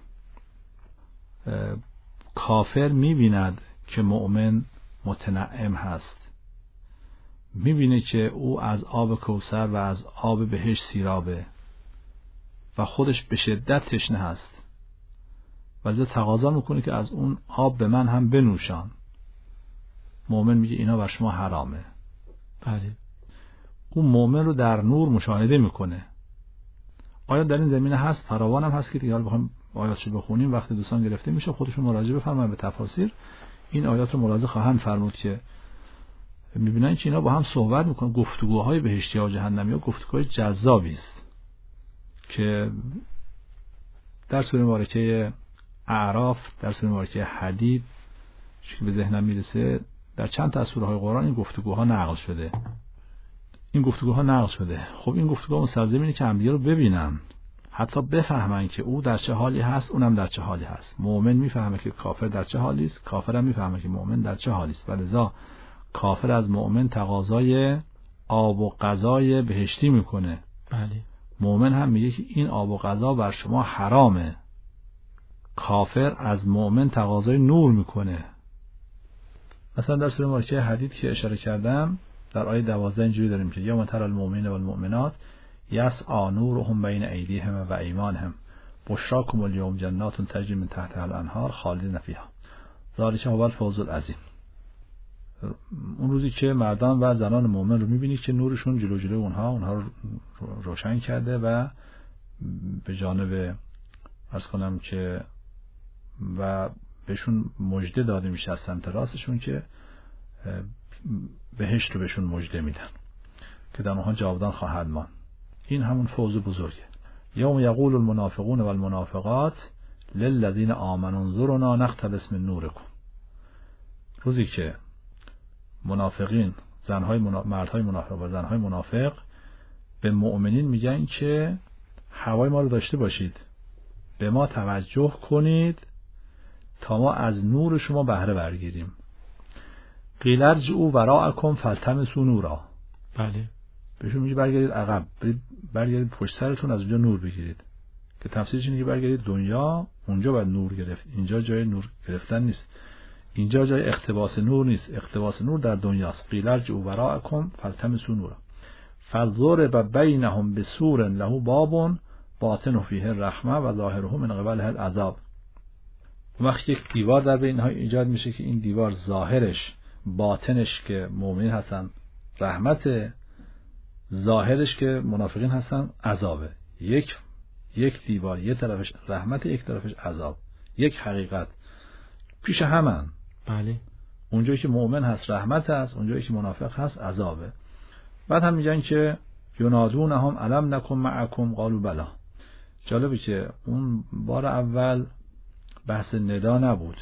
کافر میبیند که مؤمن متنعم هست، میبینه که او از آب کوثر و از آب بهشت سیرابه و خودش به شدت تشنه هست، ولی تقاضا میکنه که از اون آب به من هم بنوشان. مؤمن میگه اینا بر شما حرامه. بله. اون مؤمن رو در نور مشاهده میکنه. آیات در این زمینه هست، فراوان هم هست که دیگه حالا بخوایم آیاتشو بخونیم وقتی دوستان گرفته میشه، خودشون مراجعه بفرمایید به تفاسیر، این آیات رو ملاحظه خواهند فرمود که میبینن که اینا با هم صحبت میکنن. گفتگوهای بهشتی ها و جهنمی ها گفتگوهای جذابی است که در سوره مبارکه اعراف، در سوره مبارکه حدید که به ذهنم میرسه، در چند تا از سوره های قرآن این گفتگوها نقل شده. این گفتگوها نقل شده. خب این گفتگوها مستلزم که همدیگه رو ببینن، حتی بفهمن که او در چه حالی هست، اونم در چه حالی هست. مؤمن میفهمه که کافر در چه حالی است، کافر هم میفهمه که مؤمن در چه حالی است. ولذا کافر از مؤمن تقاضای آب و غذای بهشتی میکنه. بله. مؤمن هم میگه که این آب و غذا بر شما حرامه. کافر از مؤمن تقاضای نور میکنه. مثلا در سوره مبارکه حدید که اشاره کردم در آیه دوازده اینجوری داریم که یوم تری المؤمنین و المؤمنات یسعی نورهم بین ایدیهم و ایمانهم بشراکم الیوم جنات تجری من تحتها الانهار خالدین فیها ذلک هو الفوز العظیم. اون روزی که مردان و زنان مؤمن رو میبینی که نورشون جلو جلو اونها اونها رو روشن کرده و به جانب عرض کنم که و بهشون مژده داده میشه از سمت راستشون که بهشت رو بهشون مژده میدن که در اونها جاودان خواهد ماند. این همون فوز بزرگه. یوم یقول المنافقون والمنافقات للذین آمنوا انظرونا نقتبس من نورکم. روزی که منافقین، زنهای منا... مردهای منافق و زنهای منافق به مؤمنین میگن که هوای ما رو داشته باشید، به ما توجه کنید تا ما از نور شما بهره برگیریم. قیل ارجعوا وراءکم فالتمسوا نورا. بله. بهشون میگه برگردید عقب، برید برگردید پشت سرتون از اونجا نور بگیرید. که تفسیرش اینه که برگردید دنیا، اونجا باید نور گرفت. اینجا جای نور گرفتن نیست. اینجا جای اقتباس نور نیست. اقتباس نور در دنیاست. قیل ارجعوا وراءکم فالتمسوا نورا فضرب بینهم بسور له باب باطنه فیه الرحمه و ظاهره من قبله العذاب. وقتی یک دیوار در بین اینها ایجاد میشه که این دیوار ظاهرش باطنش که مؤمنین هستن رحمت، ظاهرش که منافقین هستن عذابه. یک یک دیوار، یک طرفش رحمت، یک طرفش عذاب. یک حقیقت پیش همن. بله. اونجایی که مؤمن هست رحمت هست، اونجایی که منافق هست عذابه. بعد هم میگن که ینادونهم الم نکن معکم قالوا بلا. جالبه که اون بار اول بحث ندا نبود،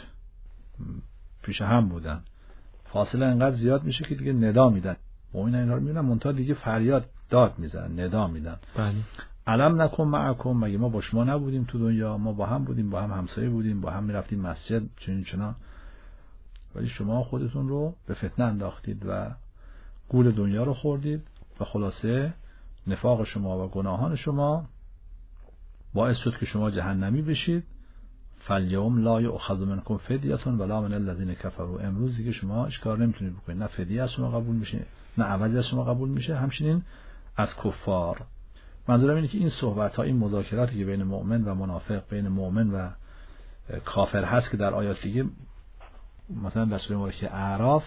پیش هم بودن. فاصله انقدر زیاد میشه که دیگه ندا میدن. مؤمنان اینا رو میبینن منتها دیگه فریاد داد میزنن، ندا میدن. بله. علم نکن معکم، مگه ما با شما نبودیم تو دنیا؟ ما با هم بودیم، با هم همسایه بودیم، با هم میرفتیم مسجد چنین چنان، ولی شما خودتون رو به فتنه انداختید و گول دنیا رو خوردید و خلاصه نفاق شما و گناهان شما باعث شد که شما جهنمی بشید. فالیوم لا یؤخذ منکم فدیه ولا من الذین کفروا. امروز دیگه شما اشکار نمیتونید بکنید، نه فدیه از شما قبول میشه نه عوضی از شما قبول میشه، همچنین از کفار. منظورم اینه که این صحبت ها، این مذاکراتی که بین مؤمن و منافق، بین مؤمن و کافر هست که در آیات دیگه مثلا در سوره مبارکه اعراف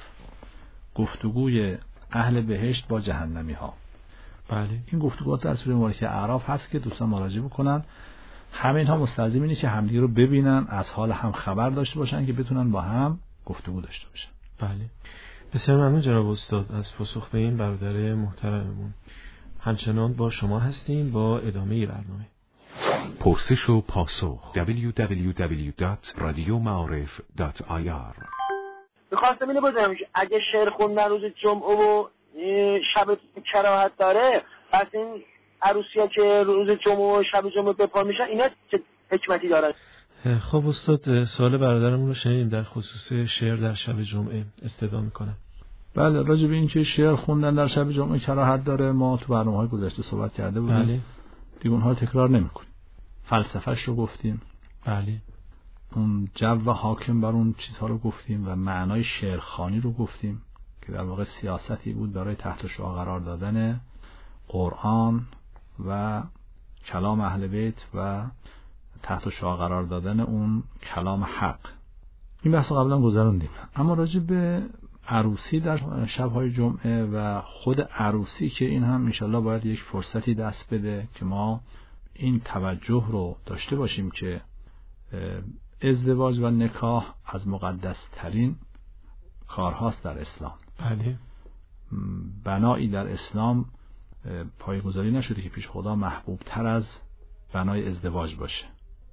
گفتگوی اهل بهشت با جهنمی ها. بله. این گفتگوات در سوره مبارکه اعراف هست که دوستان مراجعه بکنن. همه اینها مستلزم اینه که همدیگه رو ببینن، از حال هم خبر داشته باشن که بتونن با هم گفتگو داشته باشن. بله، بسیار ممنون جناب استاد از پاسخ به این برادر محترممون. همچنان با شما هستیم با ادامه برنامه. پرسش و پاسخ دبلیو دبلیو دبلیو دات رادیو معارف دات آی آر. میخواستم اینو بدونم اگه شعر خوندن روز جمعه و شب کراهت داره، پس این عروسی‌ها که روز جمعه و شب جمعه به پا میشن اینا چه حکمتی داره؟ خب استاد، سوال برادرمون رو شنیدیم در خصوص شعر در شب جمعه. استدعا میکنم. بله، راجع به این که شعر خوندن در شب جمعه کراهت داره ما تو برنامه‌های گذشته صحبت کرده بودیم. بله. دیگه اونها رو تکرار نمی‌کنیم. فلسفه‌اش رو گفتیم. بله. اون جو حاکم بر اون چیزها رو گفتیم و معنای شعرخوانی رو گفتیم که در واقع سیاستی بود برای تحت شعاع قرار دادن قرآن و کلام اهل بیت و تحت شعاع قرار دادن اون کلام حق. این بحث رو قبلا گذروندیم. اما راجع به عروسی در شب‌های جمعه و خود عروسی که این هم انشالله باید یک فرصتی دست بده که ما این توجه رو داشته باشیم که ازدواج و نکاح از مقدس ترین کارهاست در اسلام. بله. بنایی در اسلام پایه‌گذاری نشده که پیش خدا محبوب تر از بنای ازدواج باشه.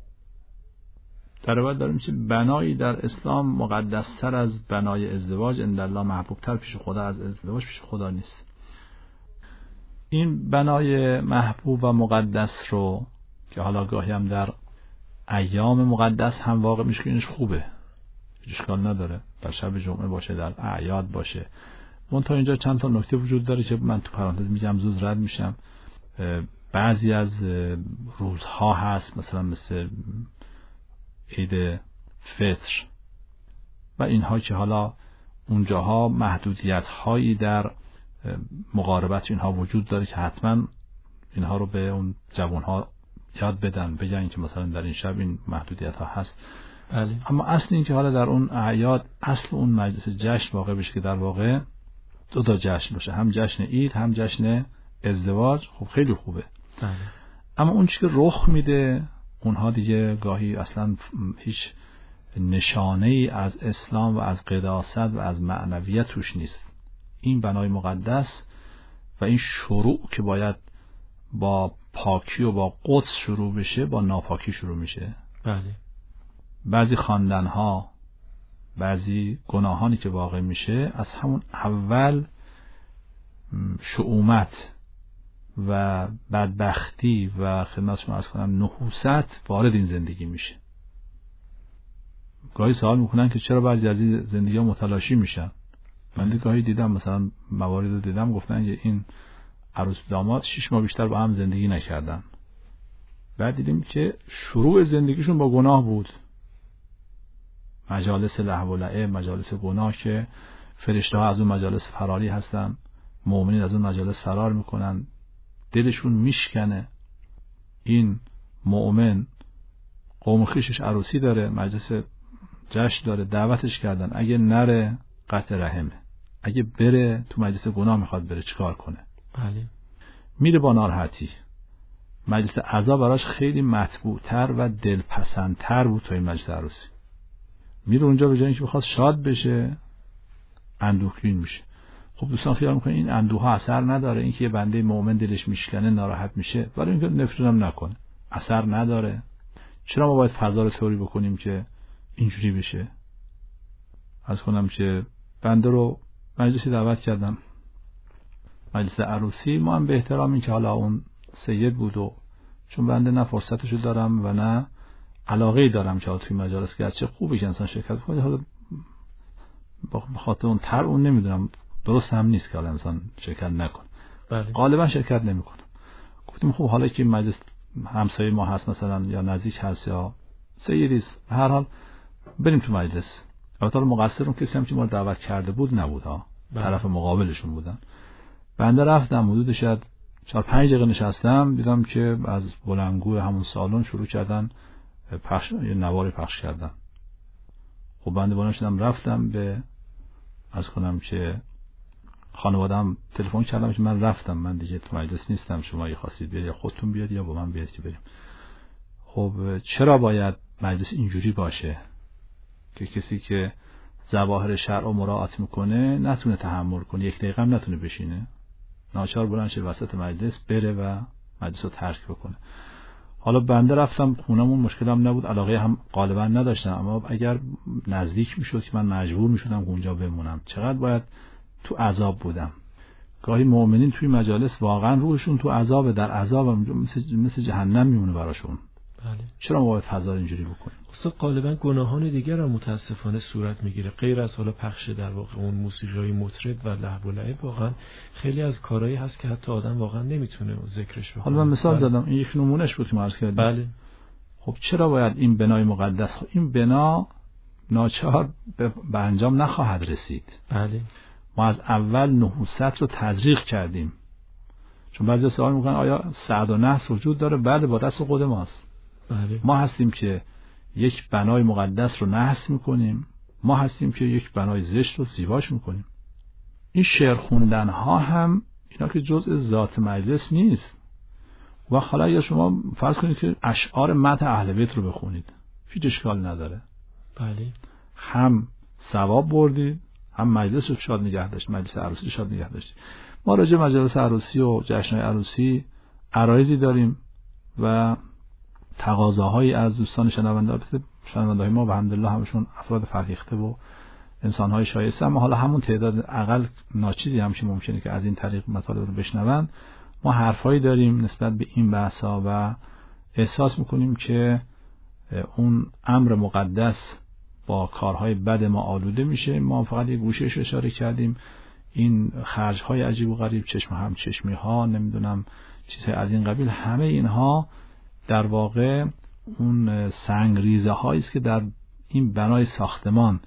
در واقع داریم که بنایی در اسلام مقدس تر از بنای ازدواج، ان الله محبوب تر پیش خدا از ازدواج پیش خدا نیست. این بنای محبوب و مقدس رو که حالا گاهی هم در ایام مقدس هم واقع میشه که اینش خوبه، اشکال نداره، در شب جمعه باشه، در اعیاد باشه. منتها اینجا چند تا نکته وجود داره که من تو پرانتز میگم، زود رد میشم. بعضی از روزها هست مثلا مثل عید فطر و اینها که حالا اونجاها محدودیت هایی در مقاربت اینها وجود داره که حتما اینها رو به اون جوانها یاد بدن، بگن که مثلا در این شب این محدودیت ها هست. بله. اما اصل این که حالا در اون اعیاد اصل اون مجلس جشن واقع بشه که در واقع دو تا جشن باشه، هم جشن عید هم جشن ازدواج، خب خیلی خوبه. بله. اما اون چیزی که رخ میده اونها دیگه گاهی اصلا هیچ نشانه ای از اسلام و از قداست و از معنویت توش نیست. این بنای مقدس و این شروع که باید با پاکی و با قدس شروع بشه با ناپاکی شروع میشه. بله. بعضی خواندنها، بعضی گناهانی که واقع میشه از همون اول شؤومت و بدبختی و خدمتشون عرض کنم نحوست وارد این زندگی میشه. گاهی سوال میکنن که چرا بعضی از این زندگی ها متلاشی میشن. من گاهی دیدم مثلا موارد رو دیدم گفتن که این عروس داماد شش ماه بیشتر با هم زندگی نکردن. بعد دیدیم که شروع زندگیشون با گناه بود، مجالس لهو و لعب، مجالس گناه که فرشته ها از اون مجالس فراری هستن، مؤمنین از اون مجالس فرار میکنن، دلشون میشکنه. این مؤمن قوم خویشش عروسی داره، مجلس جشن داره، دعوتش کردن، اگه نره قطع رحمه، اگه بره تو مجلس گناه میخواد بره چیکار کنه؟ بله. میره با ناراحتی. مجلس عزا براش خیلی مطبوع‌تر و دلپسندتر بود تا این مجلس عروسی. میره اونجا به جای اینکه بخواد شاد بشه اندوهگین میشه. خب دوستان خیال میکنن این اندوه ها اثر نداره، اینکه یه بنده مؤمن دلش میشکنه ناراحت میشه برای اینکه نفرینم نکنه اثر نداره. چرا ما باید فضا رو طوری بکنیم که اینجوری بشه؟ از کنم که بنده رو مجلسی دعوت کردم، مجلس عروسی، ما هم به احترام این که حالا اون سید بود و چون بنده نه فرصتشو دارم و نه علاقه‌ای دارم که توی مجالس گرچه خوبه که انسان شرکت کنه، حالا با خاطر اون تر اون نمیدونم درست هم نیست که حالا انسان شرکت نکنه. بله. غالبا شرکت نمیکنم. گفتیم خب حالا که مجلس همسایه ما هست مثلا یا نزدیک هست یا سیدیست، هر حال بریم تو مجلس. البته مقصر اون کسی هم که ما دعوت کرده بود نبود ها، طرف مقابلشون بودن. بنده رفتم حدود شاید چهار پنج دقیقه نشستم، دیدم که از بلندگوی همون سالن شروع کردن پخش، یه نواری پخش کردن. خب بنده بلند شدم رفتم به از کنم که خانواده‌ام تلفن کردم که من رفتم، من دیگه تو مجلس نیستم، شما اگه خواستید بیاید یا خودتون بیاد یا با من بیاید که بریم. خب چرا باید مجلس اینجوری باشه که کسی که ظواهر شرع رو مراعات میکنه نتونه تحمل کنه، یک دقیقه هم نتونه بشینه، ناچار بلند شه وسط مجلس بره و مجلس رو ترک بکنه. حالا بنده رفتم خونمون، مشکلم نبود، علاقه هم غالبا نداشتم، اما اگر نزدیک میشد که من مجبور میشدم اونجا بمونم، چقدر باید تو عذاب بودم. گاهی مؤمنین توی مجالس واقعا روحشون تو عذاب، در عذاب مثل مثل جهنم میمونه براشون. بله. چرا ما باید فضا اینجوری بکنیم؟ اصلا غالبا گناهان دیگر هم متاسفانه صورت میگیره، غیر از حالا پخش در واقع اون موسیقی مطرب و لهو و لعب. واقعا خیلی از کارهایی هست که حتی آدم واقعا نمیتونه ذکرش بکنه. حالا من مثال بله. زدم، این یک نمونهش بود که ما عرض کردیم. بله. خب چرا باید این بنای مقدس، خب این بنا ناچار به انجام نخواهد رسید. بله. ما از اول نحوست رو تزریق کردیم، چون بعضی سوال میکنن آیا سعد و نحس وجود داره؟ بله، با دست خود ماست. بله. ما هستیم که یک بنای مقدس رو نحس میکنیم، ما هستیم که یک بنای زشت رو زیباش میکنیم. این شعر خوندن ها هم اینا که جزء ذات مجلس نیست. و حالا یا شما فرض کنید که اشعار مدح اهل بیت رو بخونید، هیچ اشکال نداره. بله. هم ثواب بردید، هم مجلس رو شاد نگه داشت، مجلس عروسی رو شاد نگه داشت. ما راجع به مجلس عروسی و جشن‌های عروسی عرایضی داریم و تقاضاهایی از دوستان شنونده، شنونده‌های ما و الحمدلله همشون افراد فرهیخته و انسان‌های شایسته، اما حالا همون تعداد اقل ناچیزی هم که ممکنه که از این طریق مطالب رو بشنون، ما حرفایی داریم نسبت به این بحثا و احساس میکنیم که اون امر مقدس با کارهای بد ما آلوده میشه. ما فقط یک گوشهش اشاره کردیم، این خرج‌های عجیب و غریب، چشم هم چشمی ها، نمیدونم چیزهای از این قبیل، همه اینها در واقع اون سنگریزه هایی است که در این بنای ساختمان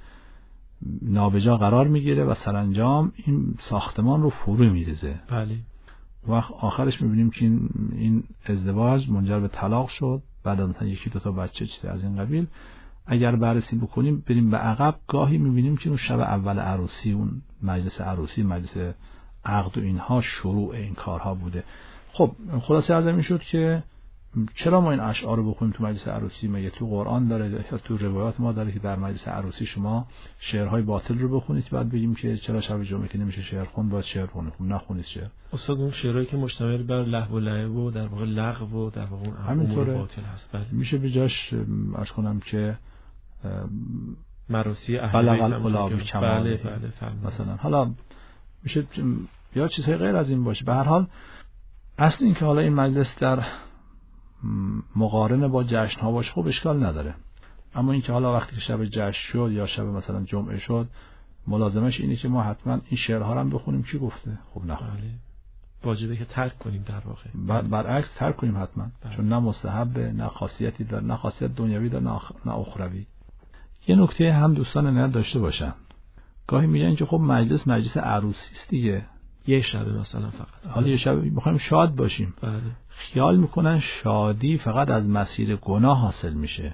نابجا قرار میگیره و سرانجام این ساختمان رو فرو میریزه. بله. و آخرش میبینیم که این, این ازدواج منجر به طلاق شد، بعد مثلا یکی دو تا بچه چیز از این قبیل. اگر بررسی بکنیم بریم به عقب، گاهی میبینیم که اون شب اول عروسی، اون مجلس عروسی، مجلس عقد و اینها شروع این کارها بوده. خب خلاصه از این شد که چرا ما این اشعار رو بخونیم تو مجلس عروسی؟ مگه تو قرآن داره یا تو روایات ما داره که در مجلس عروسی شما شعرهای باطل رو بخونید؟ بعد بگیم که چرا شب جمعه که نمیشه شعر خوند باید شعر خونید؟ خب نخونید شعر. استاد اون شعرهایی که مشتمل بر لهو و لعب و در واقع لغو و در واقع اون امور باطل هست، بله. میشه به جاش عرض کنم که مراسی اهل بیت هم بله بله مثلا حالا میشه یا چیزهای غیر از این باشه. به هر حال اصل این که حالا این مجلس در مقارنه با جشن ها باشه خب اشکال نداره، اما این که حالا وقتی که شب جشن شد یا شب مثلا جمعه شد ملازمش اینه که ما حتما این شعرها رو هم بخونیم. کی گفته؟ خب نخونیم. بله. واجبه که ترک کنیم در واقع. بر برعکس ترک کنیم حتما. بله. چون نه مستحبه، نه خاصیتی داره، نه خاصیت دنیوی داره، نه اخروی. یه نکته هم دوستان نه داشته باشن، گاهی میگن که خب مجلس مجلس عروسی است دیگه، یه شب مثلا فقط، حالا یه شب میخوایم شاد باشیم. بله. خیال میکنن شادی فقط از مسیر گناه حاصل میشه.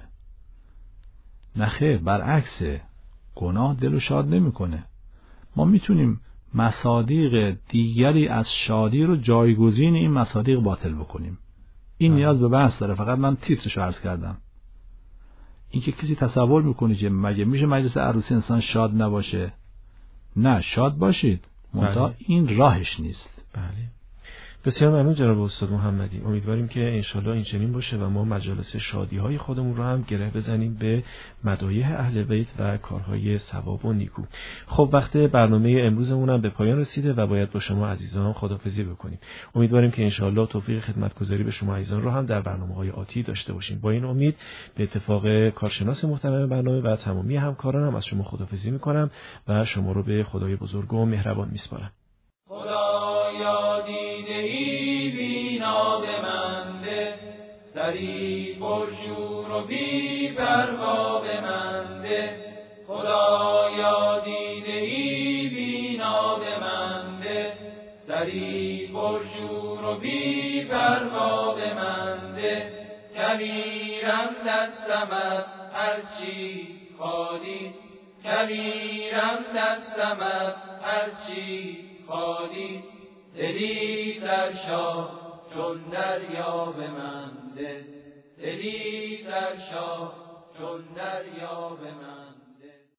نه خیر، برعکسه، گناه دلو شاد نمیکنه. ما میتونیم مصادیق دیگری از شادی رو جایگزین این مصادیق باطل بکنیم. این بله. نیاز به بحث داره، فقط من تیترش عرض کردم. این که کسی تصور میکنه که مگه میشه مجلس عروسی انسان شاد نباشه؟ نه، شاد باشید، منتها بله. این راهش نیست. بله. بسیار ممنون جناب استاد محمدی. امیدواریم که انشالله این چنین باشه و ما مجالس شادی های خودمون رو هم گره بزنیم به مدایح اهل بیت و کارهای ثواب و نیکو. خب وقت برنامه امروزمون هم به پایان رسیده و باید با شما عزیزان خداحافظی بکنیم. امیدواریم که انشالله توفیق خدمتگزاری به شما عزیزان رو هم در برنامه‌های آتی داشته باشیم. با این امید به اتفاق کارشناس محترم برنامه و تمامی همکارانم از شما خداحافظی می‌کنم و شما رو به خدای بزرگ و مهربان می‌سپارم. خدایا دیده‌ای بینا به من ده، سری پرشور و بی پروا به من ده. خدایا دیده‌ای بینا به من ده، سری پرشور و بی پروا به من ده. کبیرم دستمت هر چیز خالیست، کبیرم دستمت هر چیز خالی، دلی سرشار چون دریا به من ده، دلی سرشار چون دریا به من